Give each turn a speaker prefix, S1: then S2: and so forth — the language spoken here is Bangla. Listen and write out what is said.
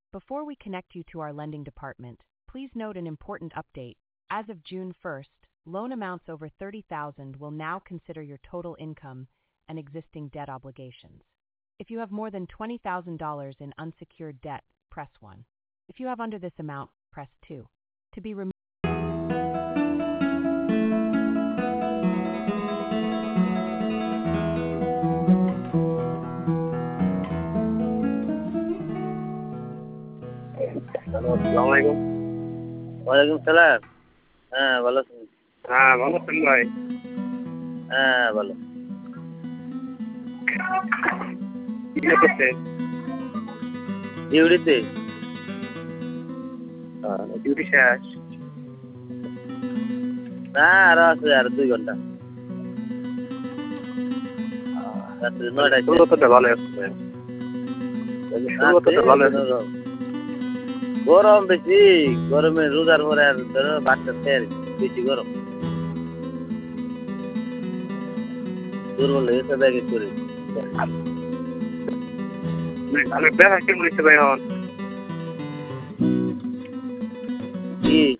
S1: Before we connect you to our lending department, please note an important update. As of June 1st, loan amounts over $30,000 will now consider your total income and existing debt obligations. If you have more than $20,000 in unsecured debt, press 1. If you have under this amount, press 2. To be removed.
S2: আসসালামু আলাইকুম।
S3: ওয়ালাইকুম সালাম। হ্যাঁ, ভালো আছেন?
S2: হ্যাঁ, ভালো আছেন ভাই?
S3: হ্যাঁ, ভালো।
S2: কি করতেছেন?
S3: ডিউটিতে।
S2: ডিউটি শেষ?
S3: না, আরো আছে, আর 2 ঘন্টা। রাত্রে 9টায়।
S2: শুরুতে ভালো আছে। শুরুতে ভালো আছে।
S3: গরম বেশি, গরমে রোজার পরে আর ধরো বাচ্চা তেল বেশি গরম। দুর্বল হয়ে গেছে ব্যাগে করে।
S2: আমি বেড়া কেমন হয়েছে ভাই এখন?
S3: কি